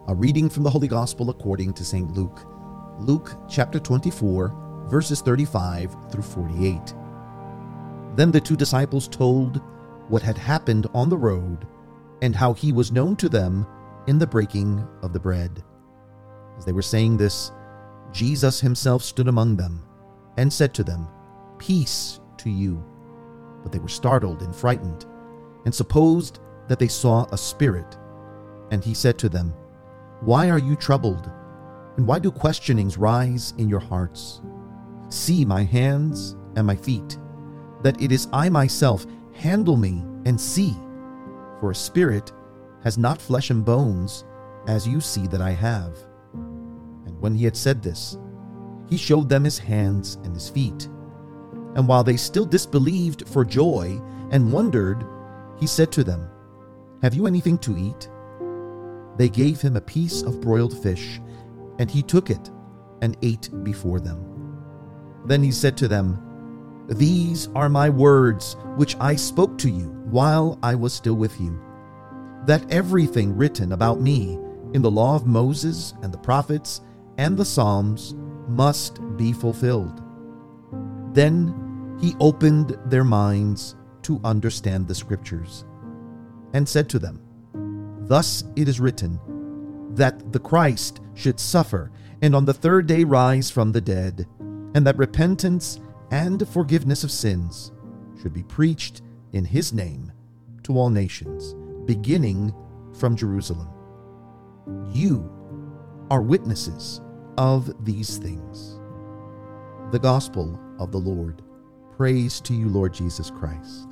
A reading from the Holy Gospel according to St. Luke. Luke chapter 24, verses 35 through 48. Then the 2 disciples told what had happened on the road and how he was known to them in the breaking of the bread. As they were saying this, Jesus himself stood among them and said to them, "Peace to you." But they were startled and frightened and supposed that they saw a spirit. And he said to them, "Why are you troubled? And why do questionings rise in your hearts? See my hands and my feet, that it is I myself. Handle me and see. For a spirit has not flesh and bones, as you see that I have." And when he had said this, he showed them his hands and his feet. And while they still disbelieved for joy and wondered, he said to them, "Have you anything to eat?" They gave him a piece of broiled fish, and he took it and ate before them. Then he said to them, "These are my words which I spoke to you while I was still with you, that everything written about me in the law of Moses and the prophets and the Psalms must be fulfilled." Then he opened their minds to understand the scriptures, and said to them, "Thus it is written, that the Christ should suffer, and on the 3rd day rise from the dead, and that repentance and forgiveness of sins should be preached in his name to all nations, beginning from Jerusalem. You are witnesses of these things." The Gospel of the Lord. Praise to you, Lord Jesus Christ.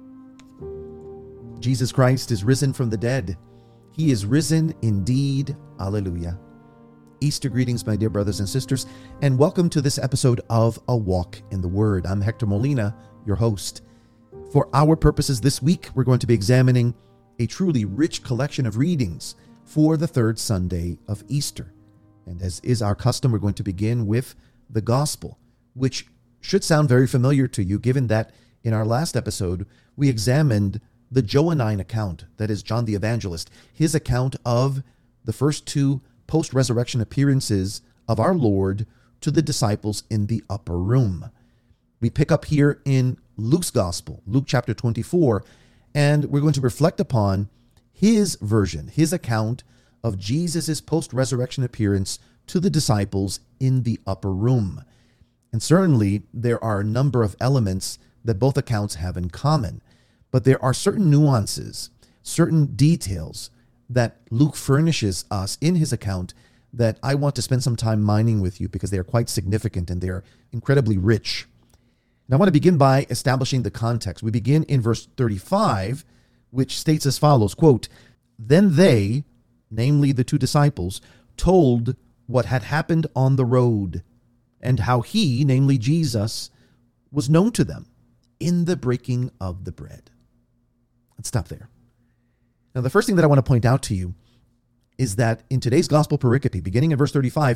Jesus Christ is risen from the dead. He is risen indeed. Alleluia. Easter greetings, my dear brothers and sisters, and welcome to this episode of A Walk in the Word. I'm Hector Molina, your host. For our purposes this week, we're going to be examining a truly rich collection of readings for the 3rd Sunday of Easter. And as is our custom, we're going to begin with the Gospel, which should sound very familiar to you, given that in our last episode, we examined the Johannine account, that is John the Evangelist, his account of the first 2 post-resurrection appearances of our Lord to the disciples in the upper room. We pick up here in Luke's Gospel, Luke chapter 24, and we're going to reflect upon his version, his account of Jesus' post-resurrection appearance to the disciples in the upper room. And certainly there are a number of elements that both accounts have in common. But there are certain nuances, certain details that Luke furnishes us in his account that I want to spend some time mining with you because they are quite significant and they are incredibly rich. And I want to begin by establishing the context. We begin in verse 35, which states as follows, quote, "Then they," namely the 2 disciples, "told what had happened on the road and how he," namely Jesus, "was known to them in the breaking of the bread." Let's stop there. Now, the first thing that I want to point out to you is that in today's gospel pericope, beginning in verse 35,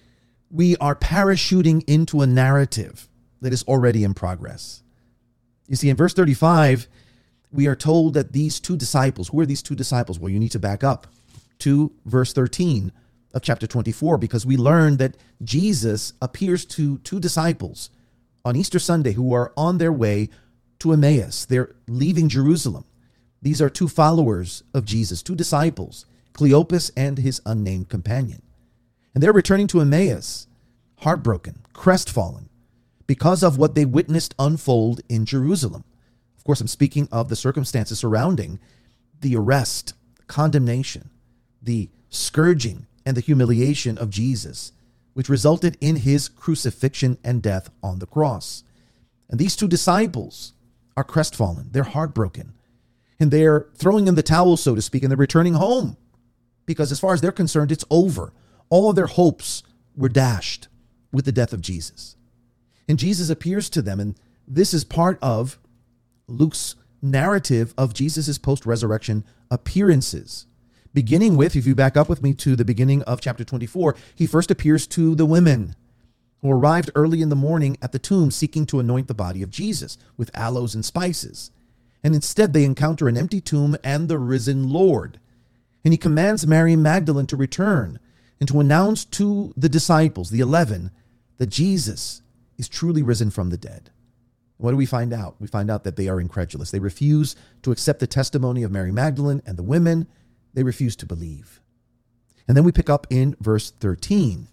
we are parachuting into a narrative that is already in progress. You see, in verse 35, we are told that these 2 disciples, who are these 2 disciples? Well, you need to back up to verse 13 of chapter 24, because we learn that Jesus appears to 2 disciples on Easter Sunday who are on their way to Emmaus. They're leaving Jerusalem. These are 2 followers of Jesus, 2 disciples, Cleopas and his unnamed companion. And they're returning to Emmaus, heartbroken, crestfallen, because of what they witnessed unfold in Jerusalem. Of course, I'm speaking of the circumstances surrounding the arrest, condemnation, the scourging, and the humiliation of Jesus, which resulted in his crucifixion and death on the cross. And these 2 disciples are crestfallen. They're heartbroken. And they're throwing in the towel, so to speak, and they're returning home. Because as far as they're concerned, it's over. All of their hopes were dashed with the death of Jesus. And Jesus appears to them, and this is part of Luke's narrative of Jesus' post-resurrection appearances. Beginning with, if you back up with me to the beginning of chapter 24, he first appears to the women who arrived early in the morning at the tomb seeking to anoint the body of Jesus with aloes and spices. And instead they encounter an empty tomb and the risen Lord. And he commands Mary Magdalene to return and to announce to the disciples, the 11, that Jesus is truly risen from the dead. What do we find out? We find out that they are incredulous. They refuse to accept the testimony of Mary Magdalene and the women. They refuse to believe. And then we pick up in verse 13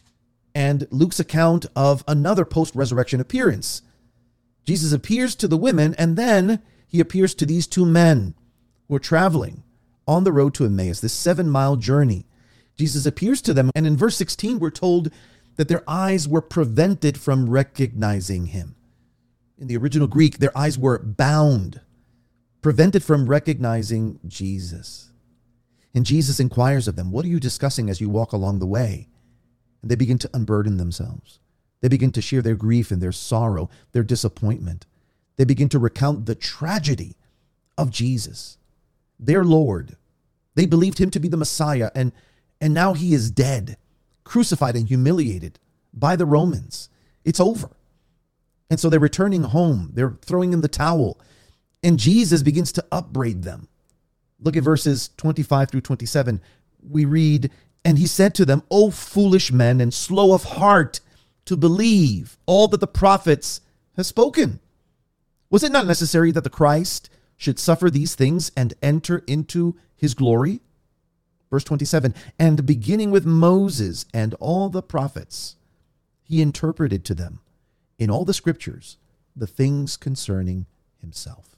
and Luke's account of another post-resurrection appearance. Jesus appears to the women, and then he appears to these two men who are traveling on the road to Emmaus, this 7-mile journey. Jesus appears to them, and in verse 16, we're told that their eyes were prevented from recognizing him. In the original Greek, their eyes were bound, prevented from recognizing Jesus. And Jesus inquires of them, "What are you discussing as you walk along the way?" And they begin to unburden themselves. They begin to share their grief and their sorrow, their disappointment. They begin to recount the tragedy of Jesus, their Lord. They believed him to be the Messiah, and now he is dead, crucified and humiliated by the Romans. It's over. And so they're returning home. They're throwing in the towel. And Jesus begins to upbraid them. Look at verses 25 through 27. We read, "And he said to them, 'O foolish men and slow of heart to believe all that the prophets have spoken. Was it not necessary that the Christ should suffer these things and enter into his glory?'" Verse 27, "And beginning with Moses and all the prophets, he interpreted to them in all the scriptures the things concerning himself."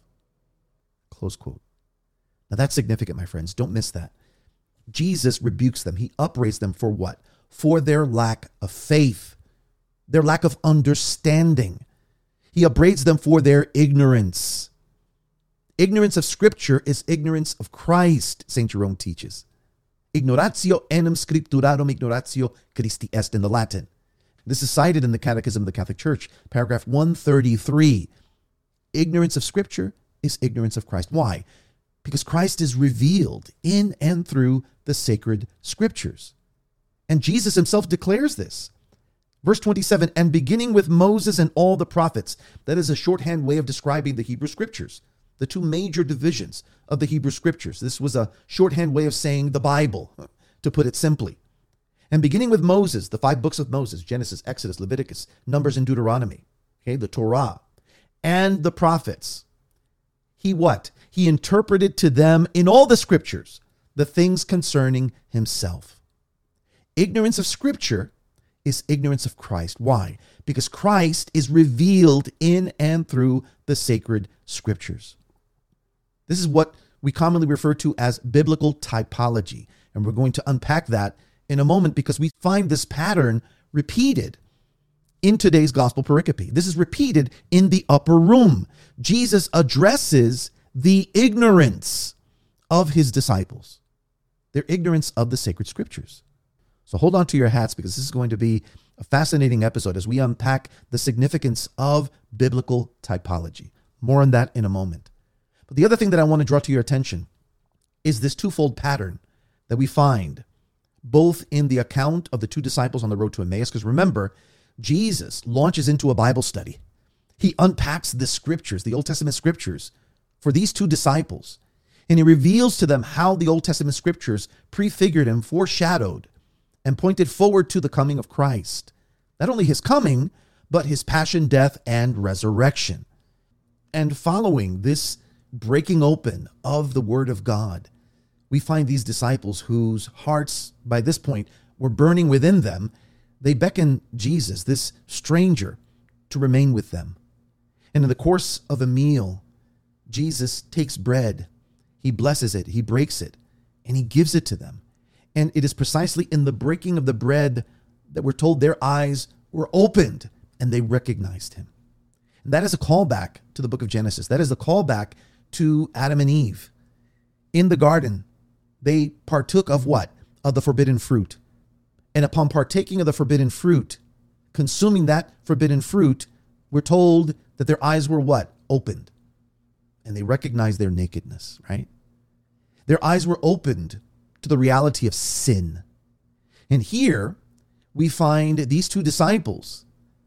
Close quote. Now that's significant, my friends. Don't miss that. Jesus rebukes them. He upbraids them for what? For their lack of faith, their lack of understanding. He upbraids them for their ignorance. Ignorance of Scripture is ignorance of Christ, St. Jerome teaches. Ignoratio enim scripturarum ignoratio Christi est in the Latin. This is cited in the Catechism of the Catholic Church, paragraph 133. Ignorance of Scripture is ignorance of Christ. Why? Because Christ is revealed in and through the sacred Scriptures. And Jesus himself declares this. Verse 27, "And beginning with Moses and all the prophets." That is a shorthand way of describing the Hebrew Scriptures, the two major divisions of the Hebrew Scriptures. This was a shorthand way of saying the Bible, to put it simply. "And beginning with Moses," the 5 books of Moses, Genesis, Exodus, Leviticus, Numbers, and Deuteronomy, okay, the Torah, "and the prophets." He what? He interpreted to them in all the scriptures the things concerning himself. Ignorance of Scripture is ignorance of Christ. Why? Because Christ is revealed in and through the sacred Scriptures. This is what we commonly refer to as biblical typology. And we're going to unpack that in a moment because we find this pattern repeated in today's gospel pericope. This is repeated in the upper room. Jesus addresses the ignorance of his disciples, their ignorance of the sacred Scriptures. So hold on to your hats because this is going to be a fascinating episode as we unpack the significance of biblical typology. More on that in a moment. But the other thing that I want to draw to your attention is this twofold pattern that we find both in the account of the two disciples on the road to Emmaus, because remember, Jesus launches into a Bible study. He unpacks the Scriptures, the Old Testament Scriptures, for these two disciples. And he reveals to them how the Old Testament Scriptures prefigured and foreshadowed and pointed forward to the coming of Christ. Not only his coming, but his passion, death, and resurrection. And following this breaking open of the Word of God, we find these disciples whose hearts, by this point, were burning within them. They beckon Jesus, this stranger, to remain with them. And in the course of a meal, Jesus takes bread, he blesses it, he breaks it, and he gives it to them. And it is precisely in the breaking of the bread that we're told their eyes were opened and they recognized him. And that is a callback to the book of Genesis. That is a callback to Adam and Eve. In the garden, they partook of what? Of the forbidden fruit. And upon partaking of the forbidden fruit, consuming that forbidden fruit, we're told that their eyes were what? Opened. And they recognized their nakedness, right? Their eyes were opened to the reality of sin. And here we find these two disciples,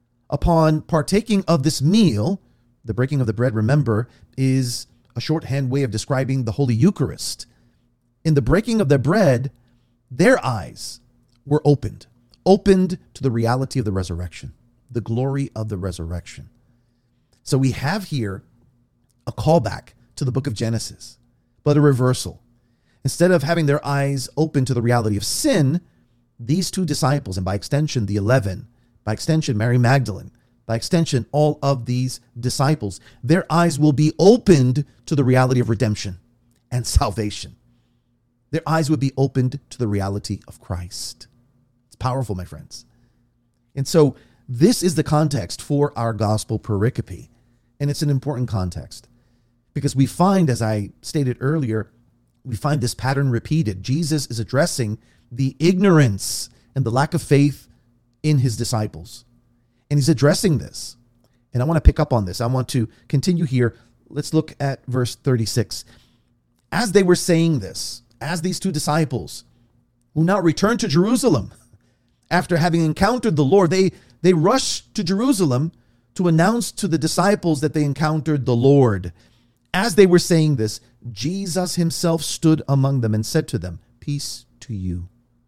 upon partaking of this meal, the breaking of the bread, remember, is a shorthand way of describing the Holy Eucharist. in the breaking of the bread, their eyes were opened to the reality of the resurrection, the glory of the resurrection. So we have here a callback to the book of Genesis, but a reversal. Instead of having their eyes open to the reality of sin, these two disciples, and by extension, the 11, by extension, Mary Magdalene, by extension, all of these disciples, their eyes will be opened to the reality of redemption and salvation. Their eyes would be opened to the reality of Christ. It's powerful, my friends. And so this is the context for our gospel pericope. And it's an important context because we find, as I stated earlier, we find this pattern repeated. Jesus is addressing the ignorance and the lack of faith in his disciples. And he's addressing this. And I want to pick up on this. I want to continue here. Let's look at verse 36. As they were saying this, as these two disciples who now returned to Jerusalem after having encountered the Lord, they rushed to Jerusalem to announce to the disciples that they encountered the Lord. As they were saying this, Jesus himself stood among them and said to them, "Peace to you."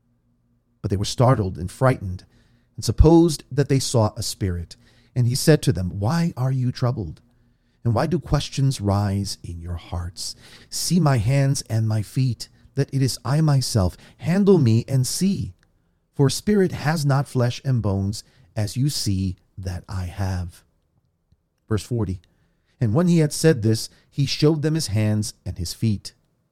But they were startled and frightened and supposed that they saw a spirit. And he said to them, "Why are you troubled? And why do questions rise in your hearts? See my hands and my feet, that it is I myself. Handle me and see. For spirit has not flesh and bones, as you see that I have." Verse 40. And when he had said this, he showed them his hands and his feet.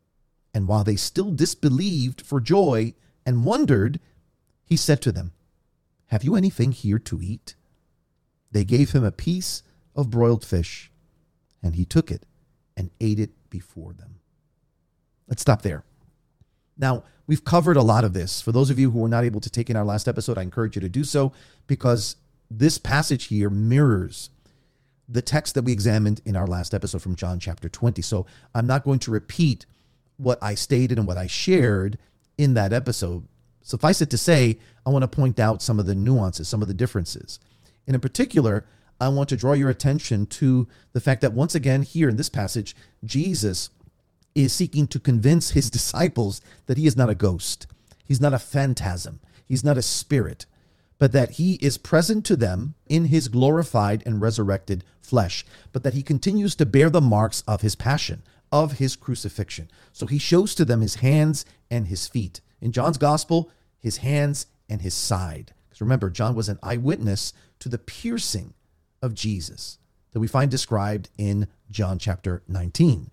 And while they still disbelieved for joy and wondered, he said to them, "Have you anything here to eat?" They gave him a piece of broiled fish, and he took it and ate it before them. Let's stop there. Now, we've covered a lot of this. For those of you who were not able to take in our last episode, I encourage you to do so because this passage here mirrors the text that we examined in our last episode from John chapter 20. So I'm not going to repeat what I stated and what I shared in that episode. Suffice it to say, I want to point out some of the nuances, some of the differences. And in particular, I want to draw your attention to the fact that once again here in this passage, Jesus is seeking to convince his disciples that he is not a ghost. He's not a phantasm. He's not a spirit, but that he is present to them in his glorified and resurrected flesh, but that he continues to bear the marks of his passion, of his crucifixion. So he shows to them his hands and his feet. In John's gospel, his hands and his side. Because remember, John was an eyewitness to the piercing of Jesus that we find described in John chapter 19.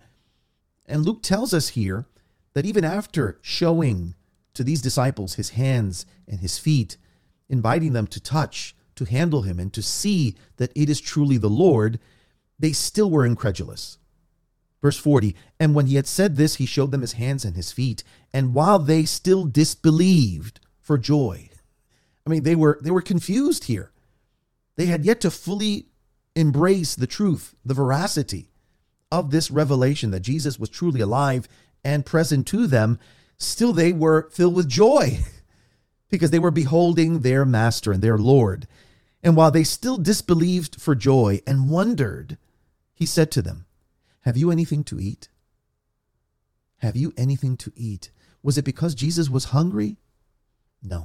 And Luke tells us here that even after showing to these disciples his hands and his feet, inviting them to touch, to handle him, and to see that it is truly the Lord, they still were incredulous. Verse 40, and when he had said this, he showed them his hands and his feet. And while they still disbelieved for joy, I mean, they were confused here. They had yet to fully embrace the truth, the veracity of this revelation that Jesus was truly alive and present to them. Still, they were filled with joy because they were beholding their master and their Lord. And while they still disbelieved for joy and wondered, he said to them, "Have you anything to eat?" Have you anything to eat? Was it because Jesus was hungry? No.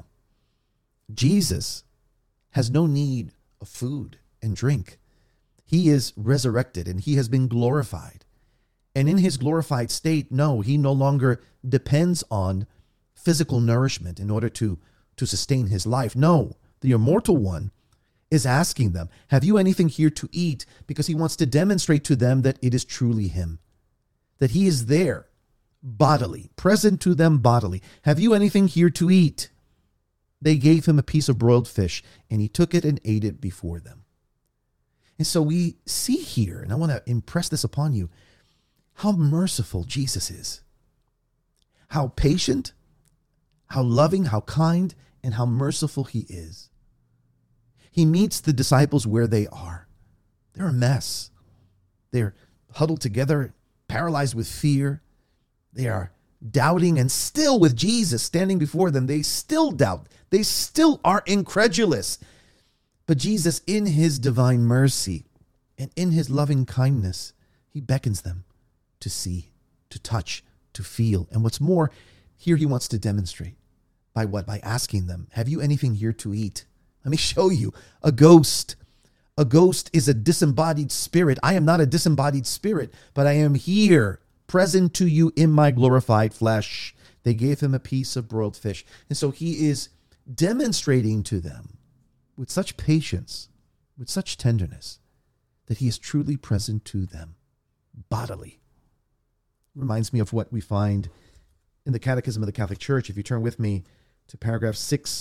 Jesus has no need of food and drink. He is resurrected and he has been glorified. And in his glorified state, no, he no longer depends on physical nourishment in order to sustain his life. No, the immortal one is asking them, "Have you anything here to eat?" Because he wants to demonstrate to them that it is truly him, that he is there bodily, present to them bodily. "Have you anything here to eat?" They gave him a piece of broiled fish, and he took it and ate it before them. And so we see here, and I want to impress this upon you, how merciful Jesus is, how patient, how loving, how kind, and how merciful he is. He meets the disciples where they are. They're a mess. They're huddled together, paralyzed with fear. They are doubting, and still with Jesus standing before them, they still doubt. They still are incredulous. But Jesus, in his divine mercy and in his loving kindness, he beckons them to see, to touch, to feel. And what's more, here he wants to demonstrate. By what? By asking them, have you anything here to eat? Let me show you. A ghost. A ghost is a disembodied spirit. I am not a disembodied spirit, but I am here, present to you in my glorified flesh. They gave him a piece of broiled fish. And so he is demonstrating to them with such patience, with such tenderness, that he is truly present to them bodily. Reminds me of what we find in the Catechism of the Catholic Church. If you turn with me to paragraph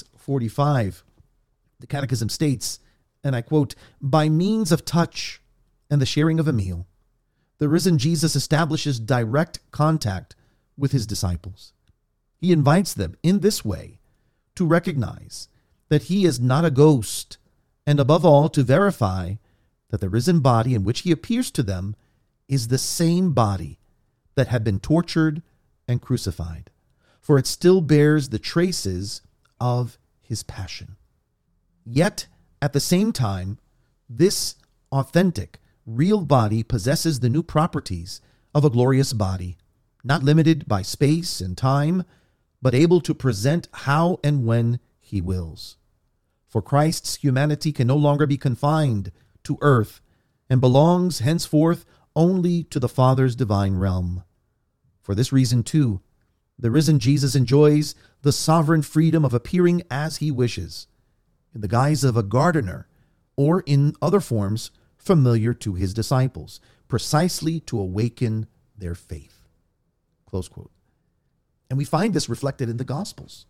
645, the Catechism states, and I quote, "By means of touch and the sharing of a meal, the risen Jesus establishes direct contact with his disciples. He invites them in this way to recognize that he is not a ghost, and above all to verify that the risen body in which he appears to them is the same body that had been tortured and crucified, for it still bears the traces of his passion. Yet, at the same time, this authentic, real body possesses the new properties of a glorious body, not limited by space and time, but able to present how and when he wills. For Christ's humanity can no longer be confined to earth and belongs henceforth only to the Father's divine realm. For this reason, too, the risen Jesus enjoys the sovereign freedom of appearing as he wishes, in the guise of a gardener or in other forms familiar to his disciples, precisely to awaken their faith." Close quote. And we find this reflected in the Gospels.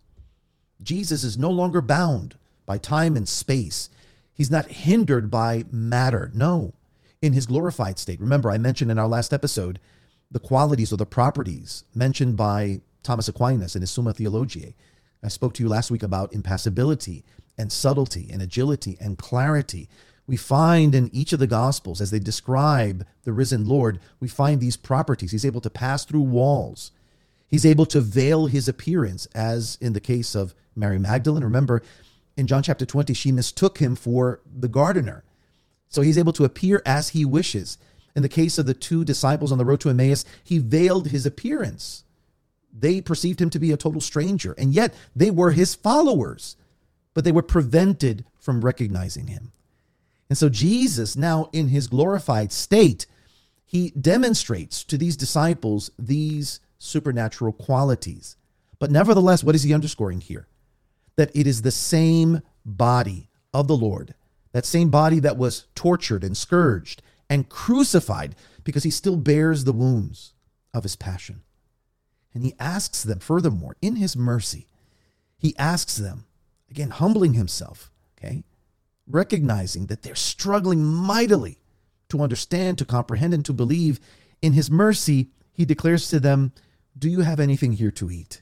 Jesus is no longer bound by time and space. He's not hindered by matter. No. In his glorified state, remember I mentioned in our last episode the qualities or the properties mentioned by Thomas Aquinas in his Summa Theologiae. I spoke to you last week about impassibility and subtlety and agility and clarity. We find in each of the Gospels, as they describe the risen Lord, we find these properties. He's able to pass through walls. He's able to veil his appearance, as in the case of Mary Magdalene. Remember, in John chapter 20, she mistook him for the gardener. So he's able to appear as he wishes. In the case of the two disciples on the road to Emmaus, he veiled his appearance. They perceived him to be a total stranger, and yet they were his followers, but they were prevented from recognizing him. And so Jesus, now in his glorified state, he demonstrates to these disciples these supernatural qualities. But nevertheless, what is he underscoring here? That it is the same body of the Lord, that same body that was tortured and scourged and crucified, because he still bears the wounds of his passion. And he asks them, furthermore, in his mercy, he asks them, again, humbling himself, okay, recognizing that they're struggling mightily to understand, to comprehend, and to believe. In his mercy, he declares to them, "Do you have anything here to eat?"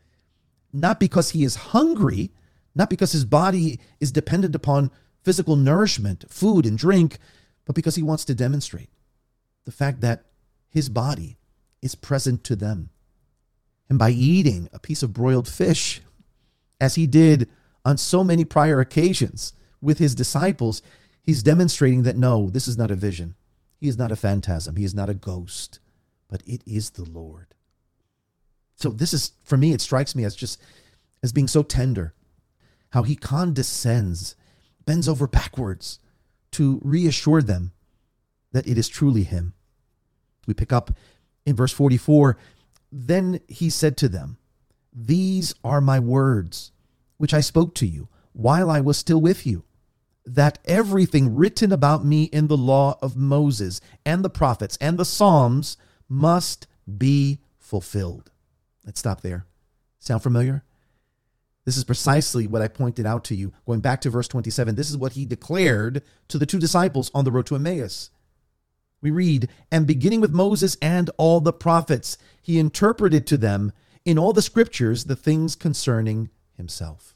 Not because he is hungry, not because his body is dependent upon physical nourishment, food and drink, but because he wants to demonstrate the fact that his body is present to them. And by eating a piece of broiled fish, as he did on so many prior occasions with his disciples, he's demonstrating that no, this is not a vision. He is not a phantasm. He is not a ghost, but it is the Lord. So this is, for me, it strikes me as being so tender, how he condescends, bends over backwards to reassure them that it is truly him. We pick up in verse 44, "Then he said to them, 'These are my words, which I spoke to you while I was still with you, that everything written about me in the law of Moses and the prophets and the Psalms must be fulfilled.'" Let's stop there. Sound familiar? This is precisely what I pointed out to you. Going back to verse 27, this is what he declared to the two disciples on the road to Emmaus. We read, "And beginning with Moses and all the prophets, he interpreted to them in all the scriptures the things concerning himself."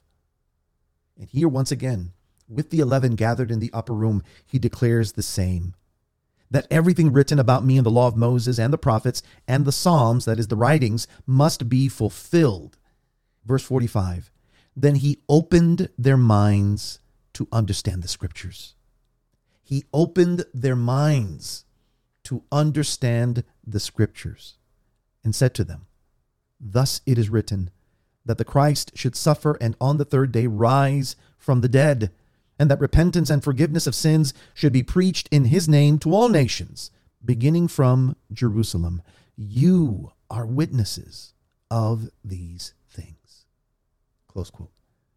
And here once again, with the 11 gathered in the upper room, he declares the same. That everything written about me in the law of Moses and the prophets and the Psalms, that is the writings, must be fulfilled. Verse 45, "Then he opened their minds to understand the scriptures." He opened their minds to understand the scriptures and said to them, Thus it is written, that the Christ should suffer and on the third day rise from the dead, and that repentance and forgiveness of sins should be preached in his name to all nations, beginning from Jerusalem. You are witnesses of these things. Close quote.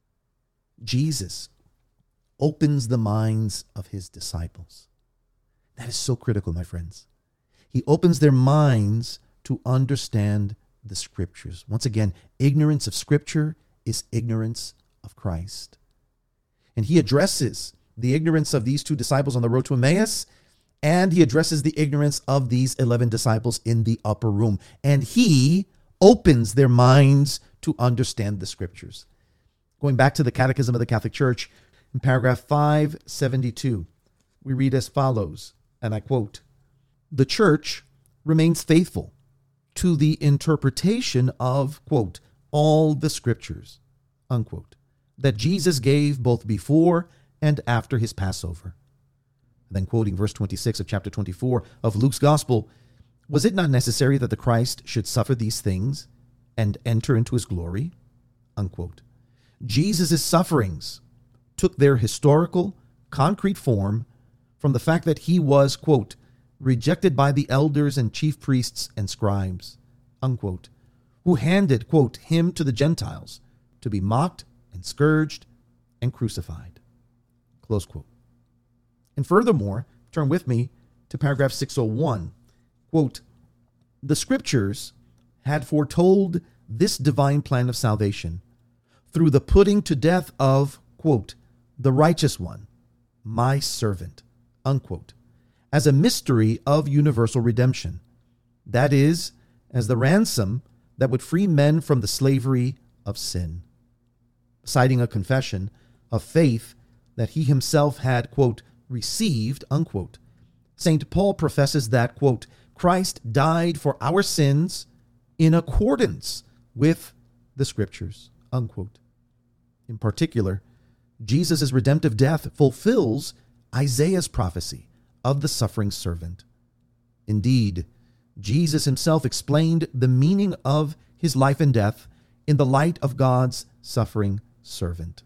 Jesus opens the minds of his disciples. That is so critical, my friends. He opens their minds to understand the scriptures. Once again, ignorance of scripture is ignorance of Christ. And he addresses the ignorance of these two disciples on the road to Emmaus, and he addresses the ignorance of these 11 disciples in the upper room. And he opens their minds to understand the scriptures. Going back to the Catechism of the Catholic Church, in paragraph 572, we read as follows, and I quote, "The Church remains faithful to the interpretation of," quote, "all the scriptures," unquote, "that Jesus gave both before and after his Passover." And then quoting verse 26 of chapter 24 of Luke's Gospel, "Was it not necessary that the Christ should suffer these things and enter into his glory?" Unquote. Jesus' sufferings took their historical, concrete form from the fact that he was, quote, "rejected by the elders and chief priests and scribes," unquote, who handed, quote, "him to the Gentiles to be mocked and scourged and crucified," close quote. And furthermore, turn with me to paragraph 601, quote, "The scriptures had foretold this divine plan of salvation through the putting to death of," quote, "the righteous one, my servant," unquote, as a mystery of universal redemption. That is, as the ransom that would free men from the slavery of sin. Citing a confession of faith that he himself had, quote, "received," unquote, St. Paul professes that, quote, "Christ died for our sins in accordance with the scriptures," unquote. In particular, Jesus' redemptive death fulfills Isaiah's prophecy of the suffering servant. Indeed, Jesus himself explained the meaning of his life and death in the light of God's suffering servant.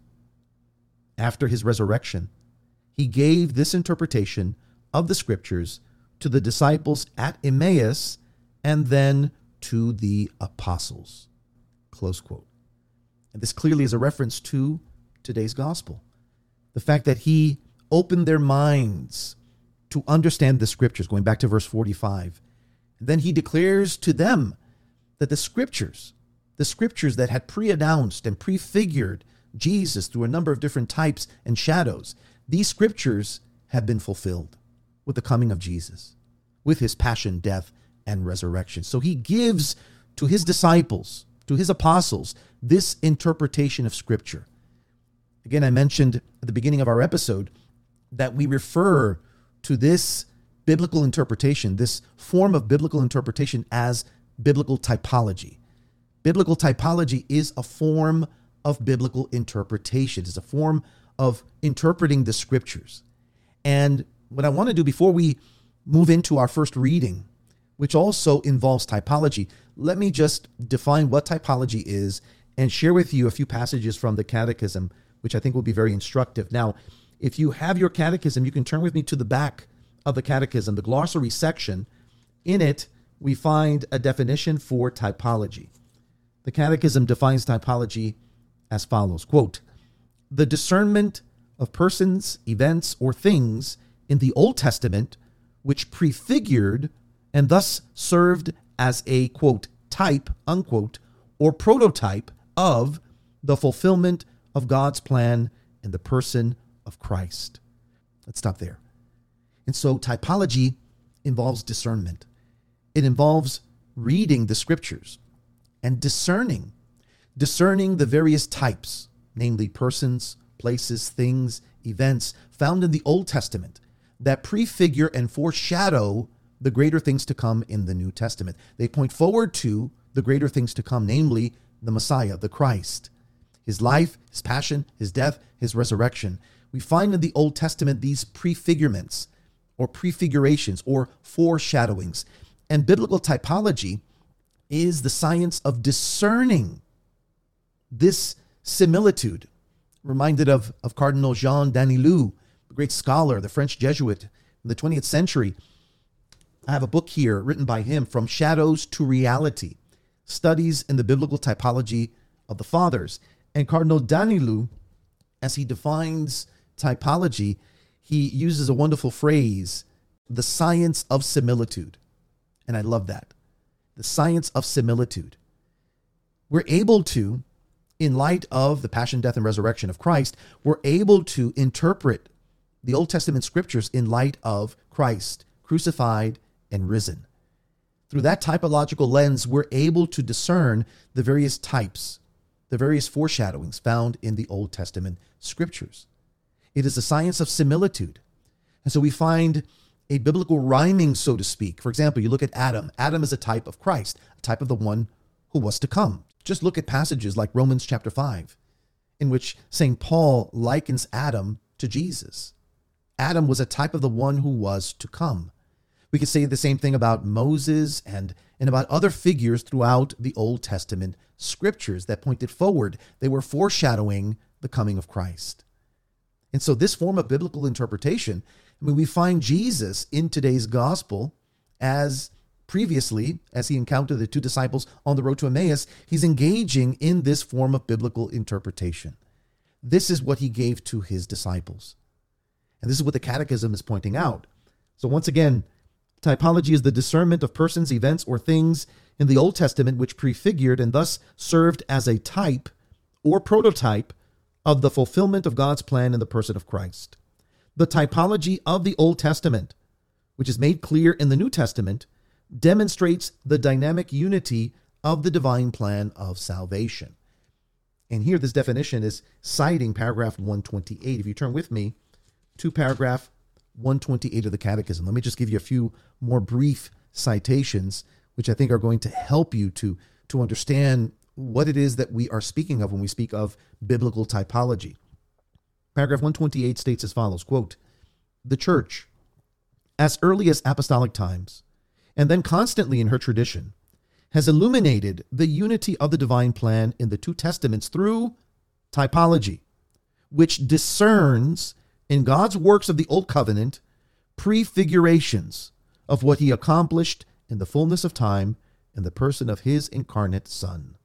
After his resurrection, he gave this interpretation of the scriptures to the disciples at Emmaus and then to the apostles, close quote. And this clearly is a reference to today's gospel. The fact that he opened their minds to understand the scriptures, going back to verse 45. And then he declares to them that the scriptures that had pre-announced and prefigured Jesus through a number of different types and shadows, these scriptures have been fulfilled with the coming of Jesus, with his passion, death, and resurrection. So he gives to his disciples, to his apostles, this interpretation of scripture. Again, I mentioned at the beginning of our episode that we refer to this biblical interpretation, this form of biblical interpretation, as biblical typology. Biblical typology is a form of biblical interpretation. It's a form of interpreting the scriptures. And what I want to do before we move into our first reading, which also involves typology, let me just define what typology is and share with you a few passages from the Catechism, which I think will be very instructive. Now, if you have your catechism, you can turn with me to the back of the Catechism, the glossary section. In it, we find a definition for typology. The Catechism defines typology as follows, quote, "The discernment of persons, events, or things in the Old Testament which prefigured and thus served as a, quote, type, unquote, or prototype of the fulfillment of God's plan in the person of Christ." Let's stop there. And so typology involves discernment. It involves reading the scriptures and discerning the various types, namely persons, places, things, events found in the Old Testament that prefigure and foreshadow the greater things to come in the New Testament. They point forward to the greater things to come, namely the Messiah, the Christ, his life, his passion, his death, his resurrection. We find in the Old Testament these prefigurements or prefigurations or foreshadowings. And biblical typology is the science of discerning this similitude. Reminded of Cardinal Jean Danilou, the great scholar, the French Jesuit in the 20th century. I have a book here written by him, From Shadows to Reality, Studies in the Biblical Typology of the Fathers. And Cardinal Danilou, as he defines typology, he uses a wonderful phrase, the science of similitude. And I love that. The science of similitude. We're able to, in light of the passion, death, and resurrection of Christ, we're able to interpret the Old Testament scriptures in light of Christ, crucified and risen. Through that typological lens, we're able to discern the various types, the various foreshadowings found in the Old Testament scriptures. It is the science of similitude. And so we find a biblical rhyming, so to speak. For example, you look at Adam. Adam is a type of Christ, a type of the one who was to come. Just look at passages like Romans chapter 5, in which St. Paul likens Adam to Jesus. Adam was a type of the one who was to come. We could say the same thing about Moses and about other figures throughout the Old Testament scriptures that pointed forward. They were foreshadowing the coming of Christ. And so this form of biblical interpretation, we find Jesus in today's gospel as previously, as he encountered the two disciples on the road to Emmaus, he's engaging in this form of biblical interpretation. This is what he gave to his disciples. And this is what the Catechism is pointing out. So once again, typology is the discernment of persons, events, or things in the Old Testament which prefigured and thus served as a type or prototype of the fulfillment of God's plan in the person of Christ. The typology of the Old Testament, which is made clear in the New Testament, demonstrates the dynamic unity of the divine plan of salvation. And here this definition is citing paragraph 128. If you turn with me to paragraph 128 of the Catechism, let me just give you a few more brief citations, which I think are going to help you to understand what it is that we are speaking of when we speak of biblical typology. Paragraph 128 states as follows, quote, "The Church, as early as apostolic times, and then constantly in her tradition, has illuminated the unity of the divine plan in the two testaments through typology, which discerns in God's works of the Old Covenant prefigurations of what he accomplished in the fullness of time in the person of his incarnate Son."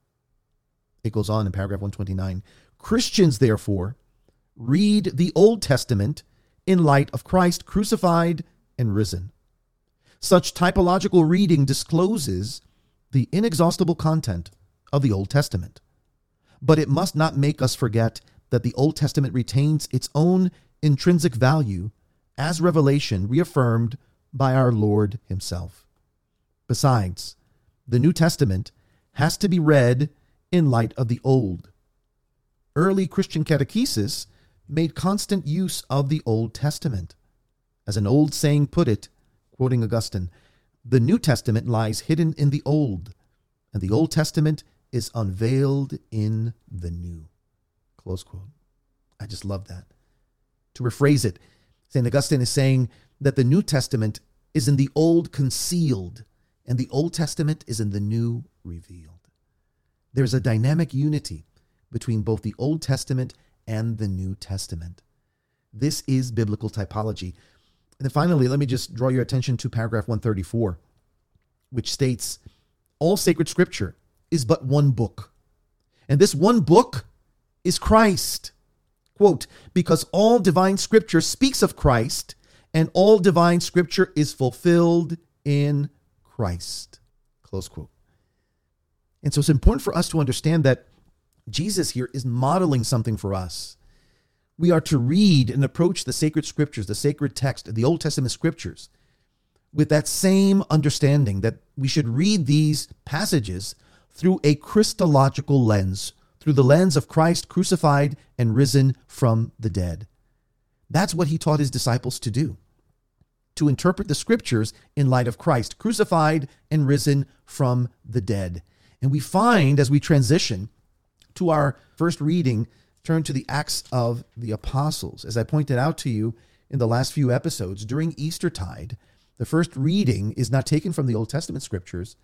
It goes on in paragraph 129. "Christians, therefore, read the Old Testament in light of Christ crucified and risen. Such typological reading discloses the inexhaustible content of the Old Testament. But it must not make us forget that the Old Testament retains its own intrinsic value as revelation reaffirmed by our Lord himself. Besides, the New Testament has to be read in light of the Old. Early Christian catechesis made constant use of the Old Testament. As an old saying put it, quoting Augustine, "The New Testament lies hidden in the Old, and the Old Testament is unveiled in the New." Close quote. I just love that. To rephrase it, St. Augustine is saying that the New Testament is in the Old concealed, and the Old Testament is in the New revealed. There's a dynamic unity between both the Old Testament and the New Testament. This is biblical typology. And then finally, let me just draw your attention to paragraph 134, which states, "All sacred scripture is but one book, and this one book is Christ." Quote, "Because all divine scripture speaks of Christ, and all divine scripture is fulfilled in Christ." Close quote. And so it's important for us to understand that Jesus here is modeling something for us. We are to read and approach the sacred scriptures, the sacred text, the Old Testament scriptures, with that same understanding that we should read these passages through a Christological lens, through the lens of Christ crucified and risen from the dead. That's what he taught his disciples to do, to interpret the scriptures in light of Christ crucified and risen from the dead. And we find, as we transition to our first reading, turn to the Acts of the Apostles. As I pointed out to you in the last few episodes, during Eastertide, the first reading is not taken from the Old Testament scriptures,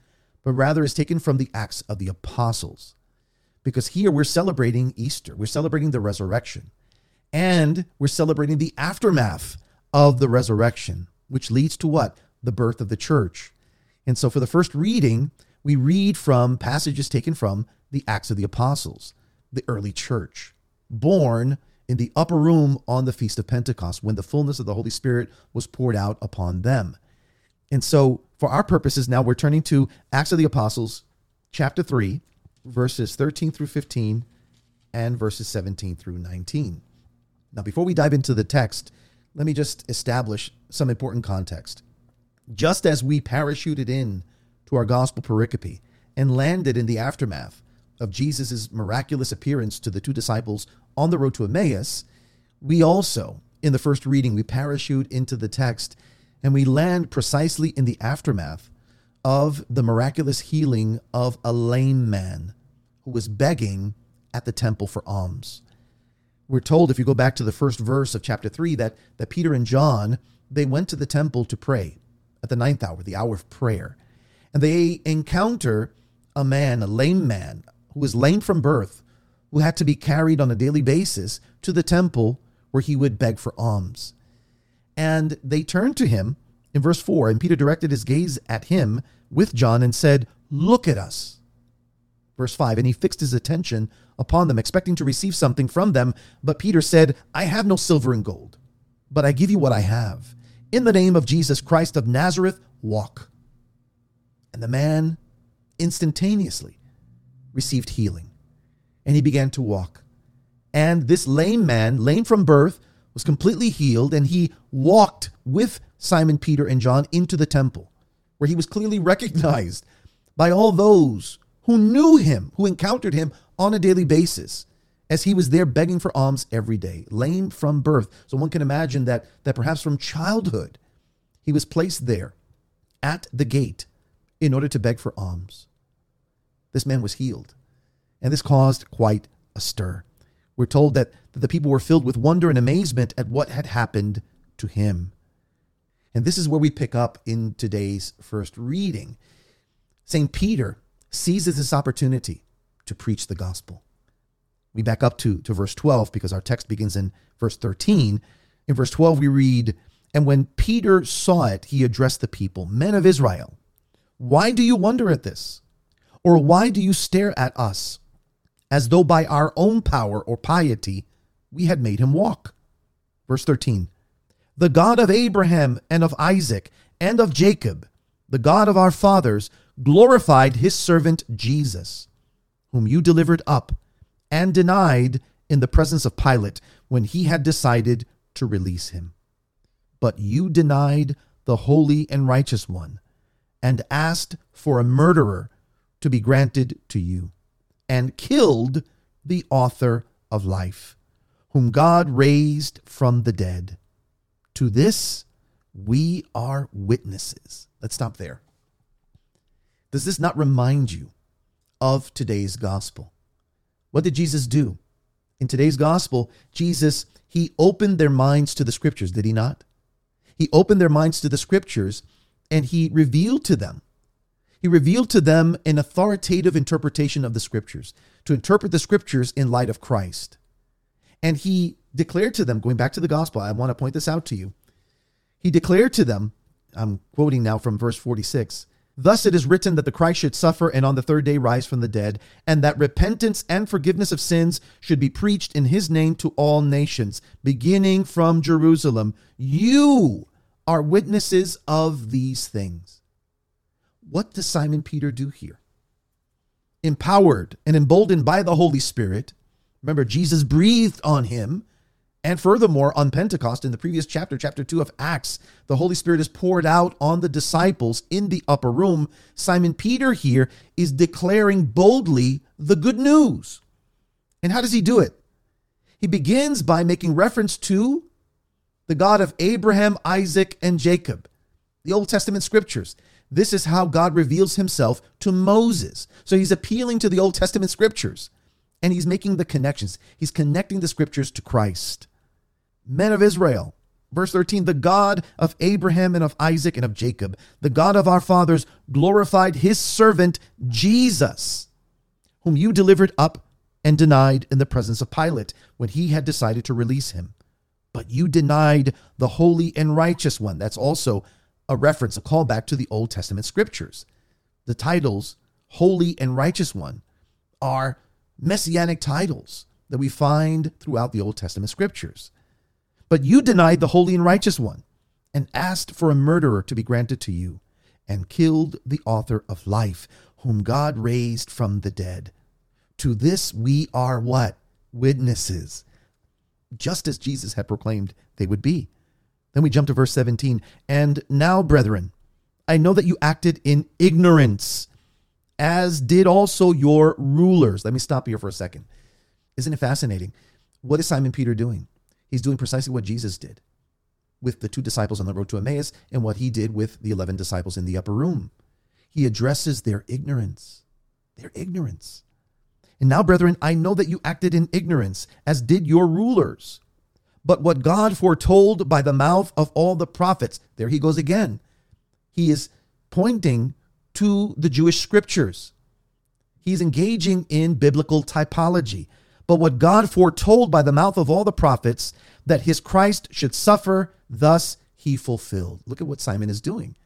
but rather is taken from the Acts of the Apostles. Because here we're celebrating Easter. We're celebrating the resurrection. And we're celebrating the aftermath of the resurrection, which leads to what? The birth of the church. And so for the first reading, we read from passages taken from the Acts of the Apostles, the early church, born in the upper room on the Feast of Pentecost, when the fullness of the Holy Spirit was poured out upon them. And so for our purposes now, we're turning to Acts of the Apostles, chapter 3, verses 13 through 15, and verses 17 through 19. Now, before we dive into the text, let me just establish some important context. Just as we parachuted in to our gospel pericope and landed in the aftermath of Jesus' miraculous appearance to the two disciples on the road to Emmaus, we also, in the first reading, we parachute into the text and we land precisely in the aftermath of the miraculous healing of a lame man who was begging at the temple for alms. We're told, if you go back to the first verse of chapter 3, that Peter and John, they went to the temple to pray at the 9th hour, the hour of prayer. And they encounter a man, a lame man, who was lame from birth, who had to be carried on a daily basis to the temple where he would beg for alms. And they turned to him in verse 4, and Peter directed his gaze at him with John and said, "Look at us." Verse 5, and he fixed his attention upon them, expecting to receive something from them. But Peter said, "I have no silver and gold, but I give you what I have. In the name of Jesus Christ of Nazareth, walk." And the man instantaneously received healing, and he began to walk. And this lame man, lame from birth, was completely healed, and he walked with Simon Peter and John into the temple, where he was clearly recognized by all those who knew him, who encountered him on a daily basis, as he was there begging for alms every day, lame from birth. So one can imagine that perhaps from childhood, he was placed there at the gate in order to beg for alms. This man was healed, and this caused quite a stir. We're told that the people were filled with wonder and amazement at what had happened to him. And this is where we pick up in today's first reading. St. Peter seizes this opportunity to preach the gospel. We back up to verse 12 because our text begins in verse 13. In verse 12 we read, "And when Peter saw it, he addressed the people, 'Men of Israel, why do you wonder at this? Or why do you stare at us, as though by our own power or piety we had made him walk?'" Verse 13, "The God of Abraham and of Isaac and of Jacob, the God of our fathers, glorified his servant Jesus, whom you delivered up and denied in the presence of Pilate when he had decided to release him. But you denied the Holy and Righteous One and asked for a murderer to be granted to you, and killed the author of life, whom God raised from the dead. To this we are witnesses." Let's stop there. Does this not remind you of today's gospel? What did Jesus do? In today's gospel, Jesus, he opened their minds to the scriptures, did he not? He opened their minds to the scriptures, and he revealed to them. He revealed to them an authoritative interpretation of the scriptures, to interpret the scriptures in light of Christ. And he declared to them, going back to the gospel, I want to point this out to you. He declared to them, I'm quoting now from verse 46, "Thus it is written that the Christ should suffer and on the third day rise from the dead, and that repentance and forgiveness of sins should be preached in his name to all nations, beginning from Jerusalem. You are witnesses of these things." What does Simon Peter do here? Empowered and emboldened by the Holy Spirit, remember, Jesus breathed on him. And furthermore, on Pentecost, in the previous chapter 2 of Acts, the Holy Spirit is poured out on the disciples in the upper room. Simon Peter here is declaring boldly the good news. And how does he do it? He begins by making reference to the God of Abraham, Isaac, and Jacob, the Old Testament scriptures. This is how God reveals himself to Moses. So he's appealing to the Old Testament scriptures, and he's making the connections. He's connecting the scriptures to Christ. "Men of Israel, Verse 13, the God of Abraham and of Isaac and of Jacob, the God of our fathers, glorified his servant Jesus, whom you delivered up and denied in the presence of Pilate when he had decided to release him. But you denied the holy and righteous one. That's also a reference, a callback to the Old Testament scriptures. The titles, holy and righteous one, are messianic titles that we find throughout the Old Testament scriptures. But you denied the holy and righteous one and asked for a murderer to be granted to you and killed the author of life, whom God raised from the dead. To this we are what? Witnesses, just as Jesus had proclaimed they would be. Then we jump to verse 17. And now, brethren, I know that you acted in ignorance, as did also your rulers. Let me stop here for a second. Isn't it fascinating? What is Simon Peter doing? He's doing precisely what Jesus did with the 2 disciples on the road to Emmaus and what he did with the 11 disciples in the upper room. He addresses their ignorance. Their ignorance. And now, brethren, I know that you acted in ignorance, as did your rulers. But what God foretold by the mouth of all the prophets, there he goes again. He is pointing to the Jewish scriptures. He's engaging in biblical typology. But what God foretold by the mouth of all the prophets, that his Christ should suffer, thus he fulfilled. Look at what Simon is doing.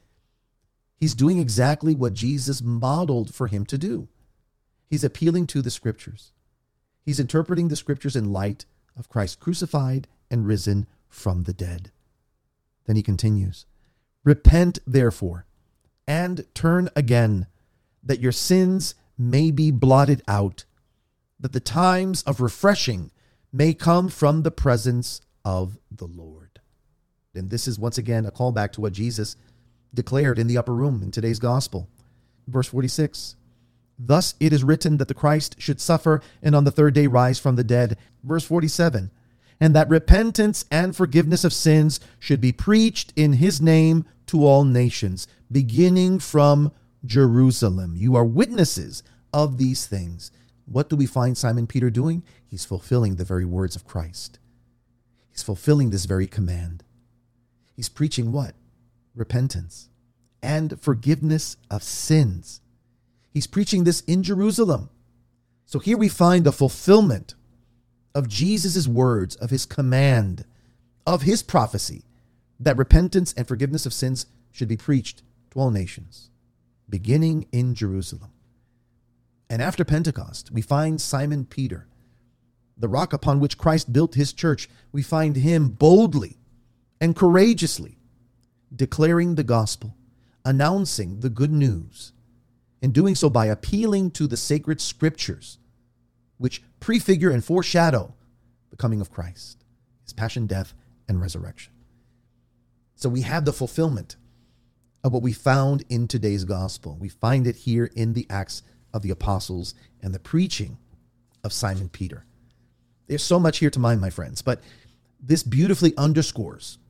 He's doing exactly what Jesus modeled for him to do. He's appealing to the scriptures. He's interpreting the scriptures in light of Christ crucified and risen from the dead. Then he continues, repent therefore and turn again, that your sins may be blotted out, that the times of refreshing may come from the presence of the Lord. And this is once again a callback to what Jesus declared in the upper room in today's gospel. Verse 46, thus it is written that the Christ should suffer and on the third day rise from the dead. Verse 47, and that repentance and forgiveness of sins should be preached in his name to all nations, beginning from Jerusalem. You are witnesses of these things. What do we find Simon Peter doing? He's fulfilling the very words of Christ. He's fulfilling this very command. He's preaching what? Repentance and forgiveness of sins. He's preaching this in Jerusalem. So here we find the fulfillment of Jesus' words, of his command, of his prophecy, that repentance and forgiveness of sins should be preached to all nations, beginning in Jerusalem. And after Pentecost, we find Simon Peter, the rock upon which Christ built his church. We find him boldly and courageously declaring the gospel, announcing the good news, and doing so by appealing to the sacred scriptures, which prefigure and foreshadow the coming of Christ, his passion, death, and resurrection. So we have the fulfillment of what we found in today's gospel. We find it here in the Acts of the Apostles and the preaching of Simon Peter. There's so much here to mind, my friends, but this beautifully underscores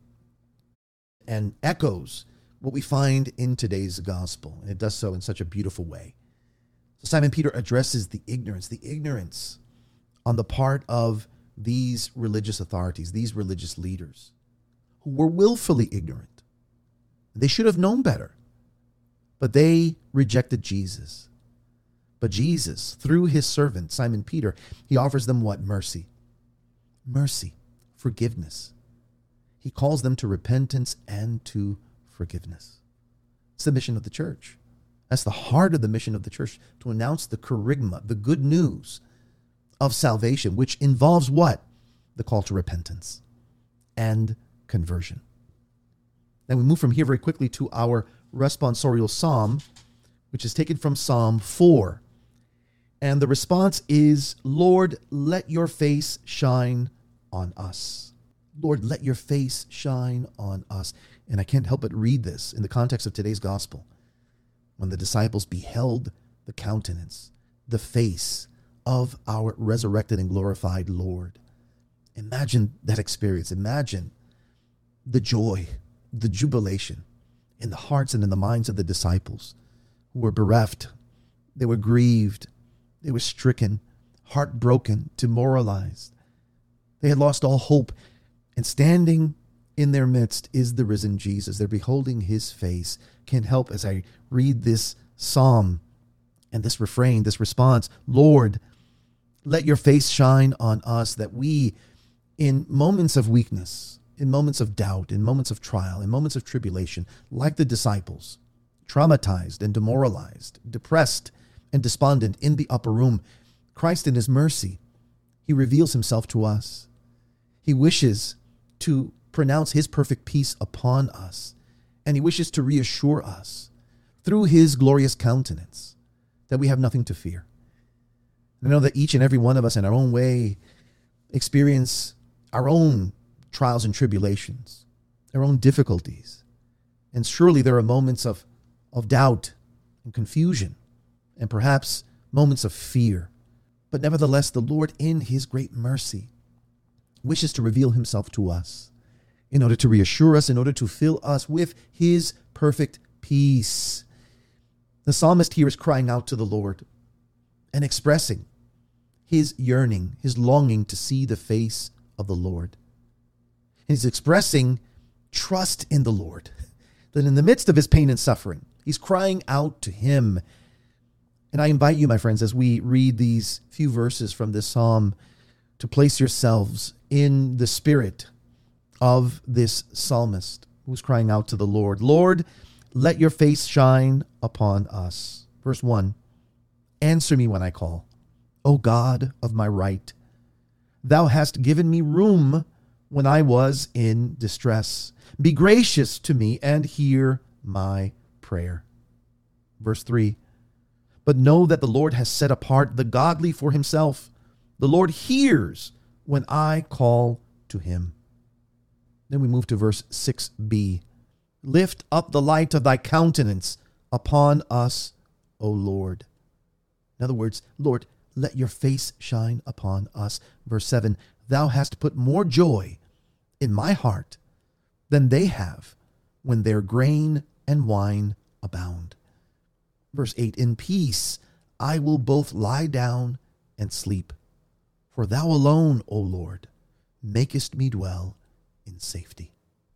and echoes what we find in today's gospel, and it does so in such a beautiful way. So Simon Peter addresses the ignorance on the part of these religious authorities, these religious leaders, who were willfully ignorant. They should have known better, but they rejected Jesus. But Jesus, through his servant, Simon Peter, he offers them what? Mercy. Mercy, forgiveness. He calls them to repentance and to forgiveness. It's the mission of the church. That's the heart of the mission of the church, to announce the kerygma, the good news of salvation, which involves what? The call to repentance and conversion. Then we move from here very quickly to our responsorial psalm, which is taken from Psalm 4. And the response is, Lord, let your face shine on us. Lord, let your face shine on us. And I can't help but read this in the context of today's gospel. When the disciples beheld the countenance, the face of our resurrected and glorified Lord. Imagine that experience. Imagine the joy, the jubilation in the hearts and in the minds of the disciples who were bereft. They were grieved. They were stricken, heartbroken, demoralized. They had lost all hope. And standing in their midst is the risen Jesus. They're beholding his face. Can't help as I read this psalm and this refrain, this response, Lord, let your face shine on us that we, in moments of weakness, in moments of doubt, in moments of trial, in moments of tribulation, like the disciples, traumatized and demoralized, depressed and despondent in the upper room, Christ in his mercy, he reveals himself to us. He wishes to pronounce his perfect peace upon us, and he wishes to reassure us through his glorious countenance that we have nothing to fear. I know that each and every one of us in our own way experience our own trials and tribulations, our own difficulties. And surely there are moments of doubt and confusion and perhaps moments of fear. But nevertheless, the Lord in his great mercy wishes to reveal himself to us in order to reassure us, in order to fill us with his perfect peace. The psalmist here is crying out to the Lord and expressing his yearning, his longing to see the face of the Lord. And he's expressing trust in the Lord, that in the midst of his pain and suffering, he's crying out to him. And I invite you, my friends, as we read these few verses from this psalm, to place yourselves in the spirit of this psalmist who's crying out to the Lord. Lord, let your face shine upon us. Verse 1, answer me when I call, O God of my right. Thou hast given me room when I was in distress. Be gracious to me and hear my prayer. Verse 3, but know that the Lord has set apart the godly for himself. The Lord hears when I call to him. Then we move to verse 6b. Lift up the light of thy countenance upon us, O Lord. In other words, Lord, let your face shine upon us. Verse 7, thou hast put more joy in my heart than they have when their grain and wine abound. Verse 8, in peace I will both lie down and sleep. For thou alone, O Lord, makest me dwell in safety.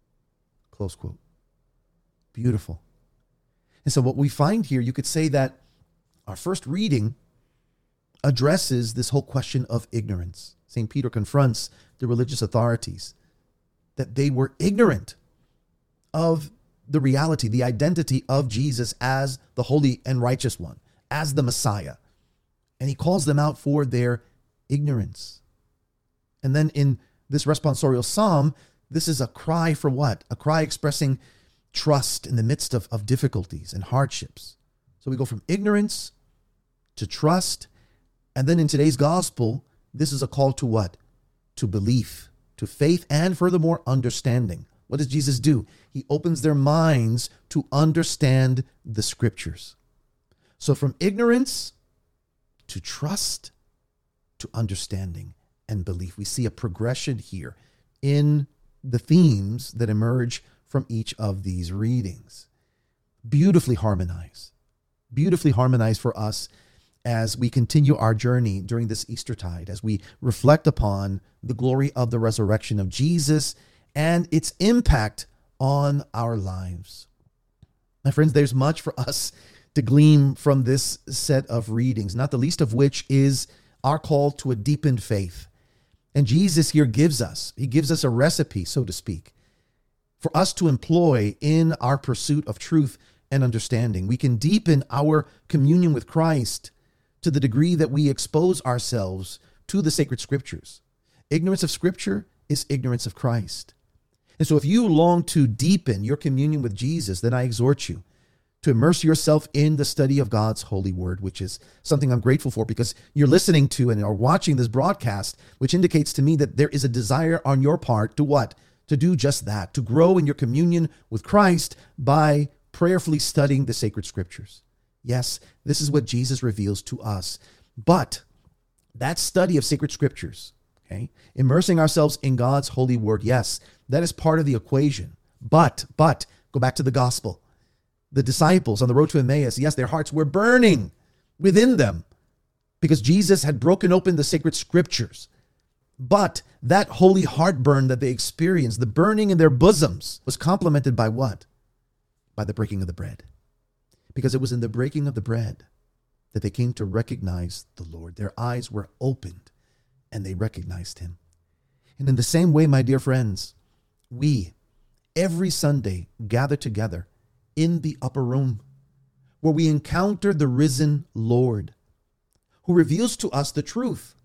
Close quote. Beautiful. And so what we find here, you could say that our first reading addresses this whole question of ignorance. St. Peter confronts the religious authorities that they were ignorant of the reality, the identity of Jesus as the holy and righteous one, as the Messiah. And he calls them out for their ignorance. And then in this responsorial psalm, this is a cry for what? A cry expressing trust in the midst of difficulties and hardships. So we go from ignorance to trust. And then in today's gospel, this is a call to what? To belief, to faith, and furthermore, understanding. What does Jesus do? He opens their minds to understand the scriptures. So from ignorance to trust to understanding and belief. We see a progression here in the themes that emerge from each of these readings. Beautifully harmonized for us as we continue our journey during this Eastertide, as we reflect upon the glory of the resurrection of Jesus and its impact on our lives. My friends, there's much for us to glean from this set of readings, not the least of which is our call to a deepened faith. And Jesus here gives us a recipe, so to speak, for us to employ in our pursuit of truth and understanding. We can deepen our communion with Christ to the degree that we expose ourselves to the sacred scriptures. Ignorance of scripture is ignorance of Christ. And so if you long to deepen your communion with Jesus, then I exhort you to immerse yourself in the study of God's holy word, which is something I'm grateful for because you're listening to and are watching this broadcast, which indicates to me that there is a desire on your part to what? To do just that, to grow in your communion with Christ by prayerfully studying the sacred scriptures. Yes, this is what Jesus reveals to us. But that study of sacred scriptures, okay, immersing ourselves in God's holy word, yes, that is part of the equation. But, go back to the gospel. The disciples on the road to Emmaus, yes, their hearts were burning within them because Jesus had broken open the sacred scriptures But that holy heartburn that they experienced, the burning in their bosoms, was complemented by what? By the breaking of the bread. Because it was in the breaking of the bread that they came to recognize the Lord. Their eyes were opened and they recognized him. And in the same way, my dear friends, we every Sunday gather together in the upper room where we encounter the risen Lord who reveals to us the truth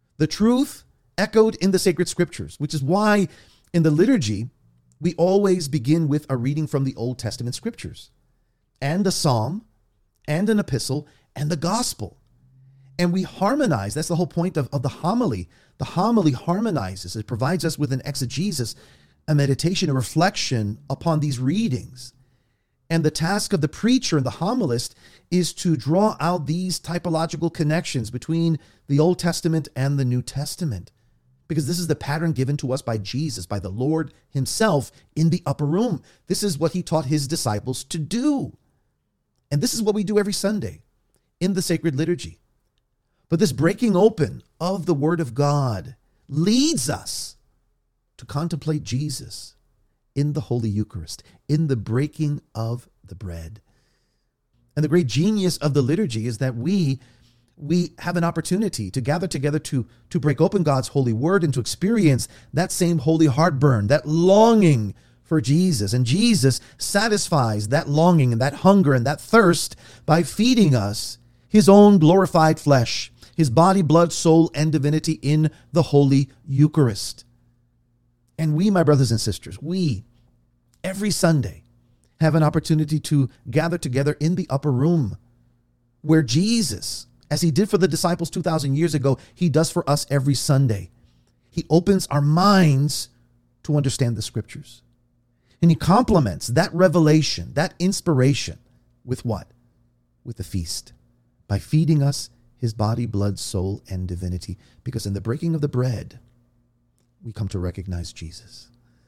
echoed in the sacred scriptures, which is why in the liturgy, we always begin with a reading from the Old Testament scriptures and a psalm and an epistle and the gospel. And we harmonize. That's the whole point of the homily. The homily harmonizes. It provides us with an exegesis, a meditation, a reflection upon these readings. And the task of the preacher and the homilist is to draw out these typological connections between the Old Testament and the New Testament. Because this is the pattern given to us by Jesus, by the Lord himself in the upper room. This is what he taught his disciples to do. And this is what we do every Sunday in the sacred liturgy. But this breaking open of the Word of God leads us to contemplate Jesus in the Holy Eucharist, in the breaking of the bread. And the great genius of the liturgy is that we have an opportunity to gather together to break open God's holy word and to experience that same holy heartburn, that longing for Jesus. And Jesus satisfies that longing and that hunger and that thirst by feeding us his own glorified flesh, his body, blood, soul, and divinity in the Holy Eucharist. And we, my brothers and sisters, we, every Sunday, have an opportunity to gather together in the upper room where Jesus, as he did for the disciples 2,000 years ago, he does for us every Sunday. He opens our minds to understand the scriptures. And he complements that revelation, that inspiration with what? With the feast. By feeding us his body, blood, soul, and divinity. Because in the breaking of the bread, we come to recognize Jesus.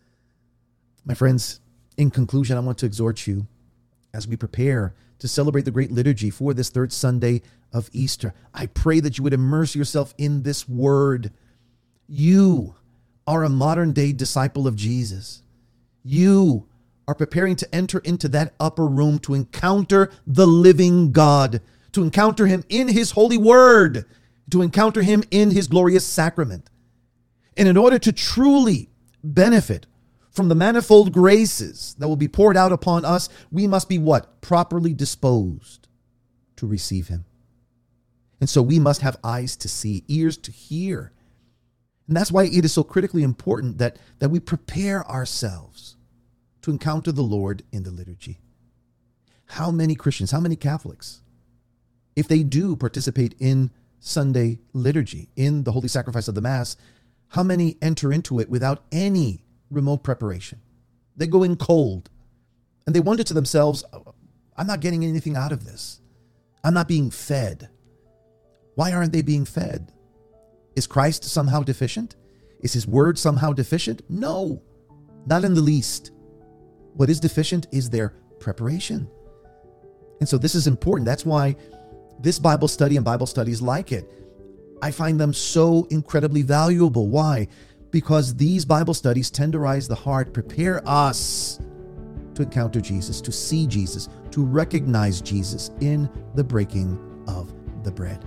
My friends, in conclusion, I want to exhort you as we prepare to celebrate the great liturgy for this third Sunday of Easter. I pray that you would immerse yourself in this word. You are a modern day disciple of Jesus. You are preparing to enter into that upper room to encounter the living God, to encounter him in his holy word, to encounter him in his glorious sacrament. And in order to truly benefit from the manifold graces that will be poured out upon us, we must be what? Properly disposed to receive him. And so we must have eyes to see, ears to hear. And that's why it is so critically important that we prepare ourselves to encounter the Lord in the liturgy. How many Christians, how many Catholics, if they do participate in Sunday liturgy, in the holy sacrifice of the Mass, how many enter into it without any remote preparation? They go in cold and they wonder to themselves, I'm not getting anything out of this. I'm not being fed. Why aren't they being fed? Is Christ somehow deficient? Is his word somehow deficient? No, not in the least. What is deficient is their preparation. And so this is important. That's why this Bible study and Bible studies like it, I find them so incredibly valuable. Why? Because these Bible studies tenderize the heart, prepare us to encounter Jesus, to see Jesus, to recognize Jesus in the breaking of the bread.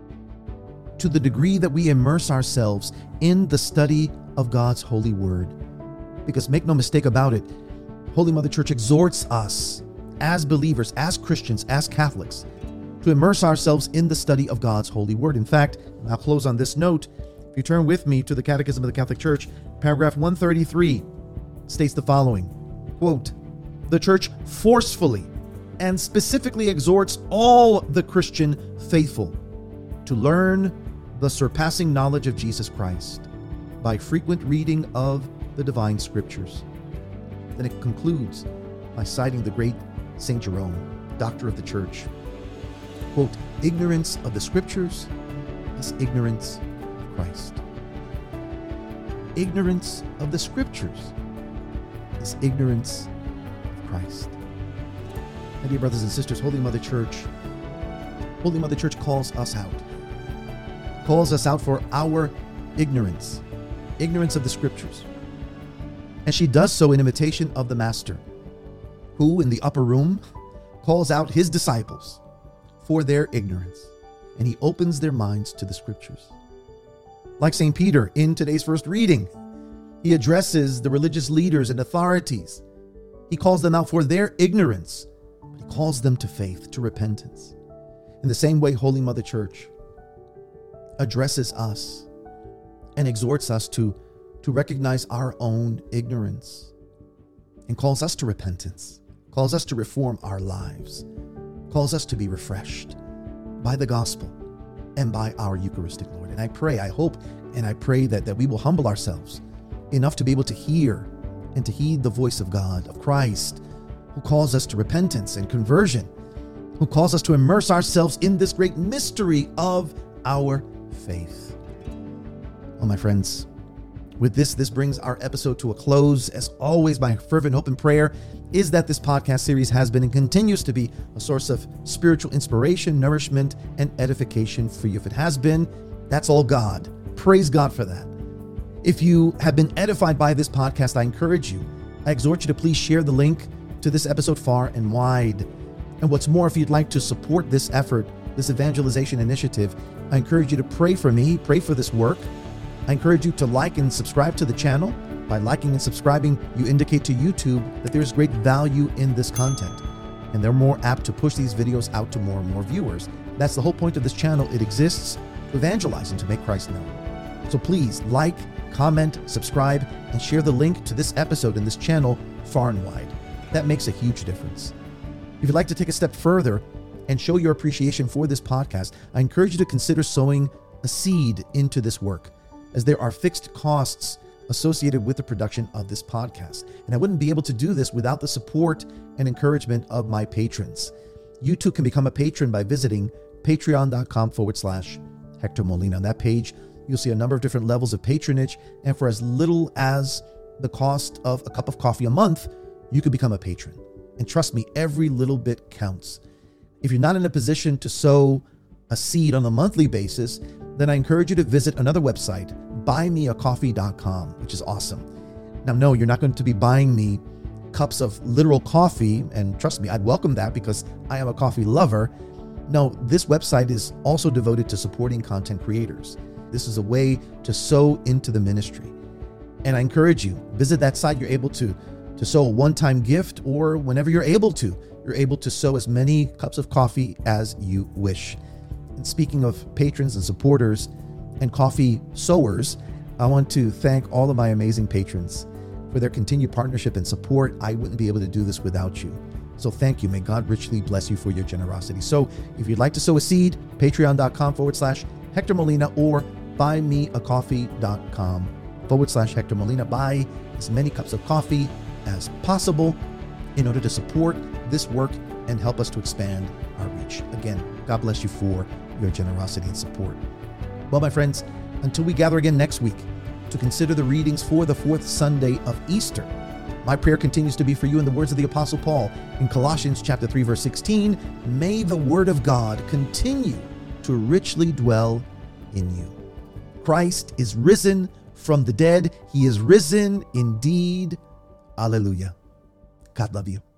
To the degree that we immerse ourselves in the study of God's holy word. Because make no mistake about it, Holy Mother Church exhorts us as believers, as Christians, as Catholics, to immerse ourselves in the study of God's holy word. In fact, I'll close on this note. If you turn with me to the Catechism of the Catholic Church, paragraph 133 states the following, quote, "The Church forcefully and specifically exhorts all the Christian faithful to learn the surpassing knowledge of Jesus Christ by frequent reading of the divine scriptures." Then it concludes by citing the great St. Jerome, Doctor of the Church. Quote, "Ignorance of the scriptures is ignorance of Christ." Ignorance of the scriptures is ignorance of Christ. My dear brothers and sisters, Holy Mother Church calls us out. Calls us out for our ignorance of the scriptures. And she does so in imitation of the Master, who in the upper room calls out his disciples for their ignorance, and he opens their minds to the scriptures. Like St. Peter in today's first reading, he addresses the religious leaders and authorities. He calls them out for their ignorance, but he calls them to faith, to repentance. In the same way, Holy Mother Church addresses us and exhorts us to recognize our own ignorance and calls us to repentance, calls us to reform our lives, calls us to be refreshed by the gospel and by our Eucharistic Lord. And I pray, I hope, and I pray that we will humble ourselves enough to be able to hear and to heed the voice of God, of Christ, who calls us to repentance and conversion, who calls us to immerse ourselves in this great mystery of our faith. Well, my friends, with this brings our episode to a close. As always, my fervent hope and prayer is that this podcast series has been and continues to be a source of spiritual inspiration, nourishment, and edification for you. If it has been, that's all God. Praise God for that. If you have been edified by this podcast, I exhort you to please share the link to this episode far and wide. And what's more, if you'd like to support this effort, this evangelization initiative, I encourage you to pray for me, pray for this work. I encourage you to like and subscribe to the channel. By liking and subscribing, you indicate to YouTube that there's great value in this content, and they're more apt to push these videos out to more and more viewers. That's the whole point of this channel. It exists to evangelize and to make Christ known. So please like, comment, subscribe, and share the link to this episode and this channel far and wide. That makes a huge difference. If you'd like to take a step further and show your appreciation for this podcast, I encourage you to consider sowing a seed into this work, as there are fixed costs associated with the production of this podcast. And I wouldn't be able to do this without the support and encouragement of my patrons. You too can become a patron by visiting patreon.com/Hector Molina. On that page, you'll see a number of different levels of patronage. And for as little as the cost of a cup of coffee a month, you could become a patron. And trust me, every little bit counts. If you're not in a position to sow a seed on a monthly basis, then I encourage you to visit another website, buymeacoffee.com, which is awesome. Now, no, you're not going to be buying me cups of literal coffee, and trust me, I'd welcome that because I am a coffee lover. No, this website is also devoted to supporting content creators. This is a way to sow into the ministry. And I encourage you, visit that site. You're able to sow a one-time gift, or whenever you're able to sow as many cups of coffee as you wish. And speaking of patrons and supporters and coffee sowers, I want to thank all of my amazing patrons for their continued partnership and support. I wouldn't be able to do this without you. So thank you. May God richly bless you for your generosity. So if you'd like to sow a seed, patreon.com/Hector Molina or buymeacoffee.com/Hector Molina. Buy as many cups of coffee as possible in order to support this work and help us to expand our reach. Again, God bless you for your generosity and support. Well, my friends, until we gather again next week to consider the readings for the fourth Sunday of Easter, my prayer continues to be for you in the words of the Apostle Paul in Colossians chapter 3, verse 16, may the word of God continue to richly dwell in you. Christ is risen from the dead. He is risen indeed. Alleluia. God love you.